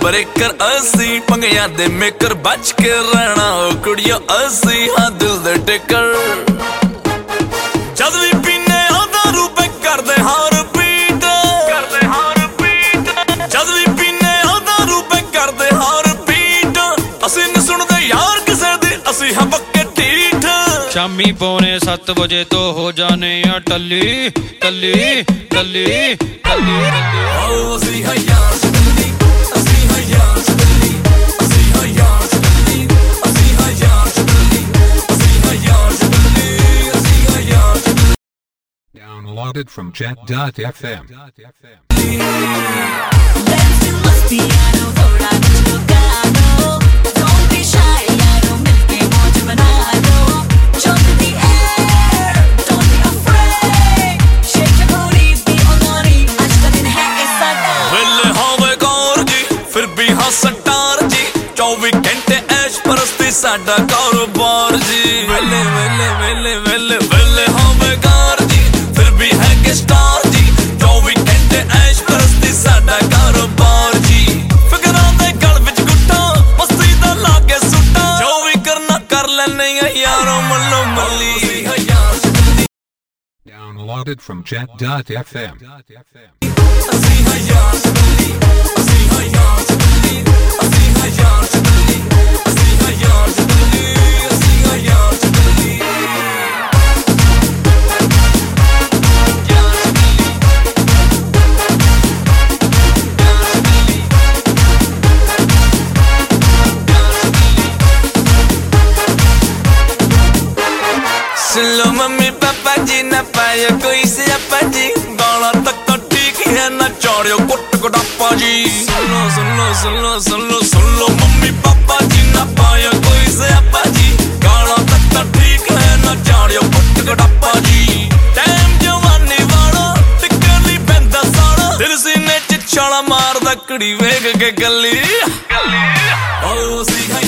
Breaker ਅਸੀਂ ਪੰਗਿਆਂ ਦੇ maker ਬਚ ਕੇ ਰਹਿਣਾ ਉਹ ਕੁੜੀਓ ਅਸੀਂ ਹਾਂ ਦਿਲ ਦੇ ਟੇਕਰ ਜਦ ਵੀ ਪੀਨੇ ਆ ਦਾਰੂ ਪੇ ਕਰਦੇ ਹਾਂ ਰਿਪੀਟ ਜਦ ਵੀ ਪੀਨੇ ਆ ਦਾਰੂ ਪੇ ਕਰਦੇ ਹਾਂ ਰਿਪੀਟ ਅਸੀਂ ਨੀ ਸੁਣਦੇ ਯਾਰ ਕਿਸੇ ਦੀ ਅਸੀਂ ਹਾਂ ਪੱਕੇ ਢੀਠ शामी पौने 7 बजे तो हो जाने या टल्ली टल्ली टल्ली टल्ली ਅਸੀਂ ਹਾਂ ਯਾਰ ਚੱਲੀ ਅਸੀਂ ਹਾਂ ਯਾਰ ਚੱਲੀ ਅਸੀਂ ਹਾਂ ਯਾਰ ਚੱਲੀ ਅਸੀਂ ਹਾਂ ਯਾਰ ਚੱਲੀ ਅਸੀਂ ਹਾਂ ਯਾਰ ਚੱਲੀ ਅਸੀਂ ਹਾਂ ਯਾਰ ਚੱਲੀ Downloaded from Jet.fm. ਸਟਾਰ ਜੀ 24 ਘੰਟੇ ਐਸ਼ ਪਰਸਤੀ ਸਾਡਾ ਕਾਰੋਬਾਰ ਜੀ ਵੇਲੇ ਵੇਲੇ ਵੇਲੇ ਵੇਲੇ ਵੇਲੇ ਹੋਵੇ ਕਾਰ ਜੀ ਫਿਰ ਵੀ ਹੈਗੇ ਸਟਾਰ ਜੀ 24 ਘੰਟੇ ਐਸ਼ ਪਰਸਤੀ ਸਾਡਾ ਕਾਰੋਬਾਰ ਜੀ ਫਿਕਰਾਂ ਦੇ ਗਲ ਵਿੱਚ ਗੁੱਟਾਂ ਮਸਤੀ ਦਾ ਲਾਗੇ ਸੁੱਟਾਂ ਜੋ ਵੀ ਕਰਨਾ ਕਰ ਲੈਨੇ ਆ ਯਾਰੋ ਮੱਲੋ ਮੱਲੀ Downloaded from Jet.fm. ਅਸੀਂ ਹਾਂ ਯਾਰ ਚੱਲੀ ਅਸੀਂ ਹਾਂ ਯਾਰ ਚੱਲੀ ਅਸੀਂ ਹਾਂ ਯਾਰ ਚੱਲੀ ਅਸੀਂ ਹਾਂ ਯਾਰ ਚੱਲੀ ਅਸੀਂ ਹਾਂ ਯਾਰ ਚੱਲੀ ਸੁਣ ਲੋ ਮੰਮੀ ਪਾਪਾ ਜੀ ਨਾ ਪਾਇਆ ਕੋਈ ਸਿਆਪਾ ਜੀ ਗਾਲਾਂ ਤੱਕ ਠੀਕ ਹੈ ਨਾ ਚਾੜਿਓ ਕੁੱਟ ਕਟਾਪਾ ਜੀ ਸੁਣ ਲੋ ਸੁਣ ਲੋ ਸੁਣ ਲੋ ਸੁਣ ਲੋ ਸੁਣ ਲੋ ਮੰਮੀ ਪਾਪਾ ਜੀ ਨਾ ਪਾਇਆ ਕੋਈ ਸਿਆਪਾ ਜੀ ਗਾਲਾਂ ਤੱਕ ਠੀਕ ਹੈ ਨਾ ਚਾੜਿਓ ਕੁੱਟ ਕਟਾਪਾ ਜੀ ਟਾਈਮ ਜਵਾਨੀ ਵਾਲਾ ਟਿਕਣ ਲਈ ਪੈਂਦਾ ਸਾਲਾ ਦਿਲ ਸੀਨੇ ਚ ਛਾਲਾ ਮਾਰਦਾ ਕੁੜੀ ਵੇਖ ਕੇ ਗੱਲੀ ਓ ਸੀ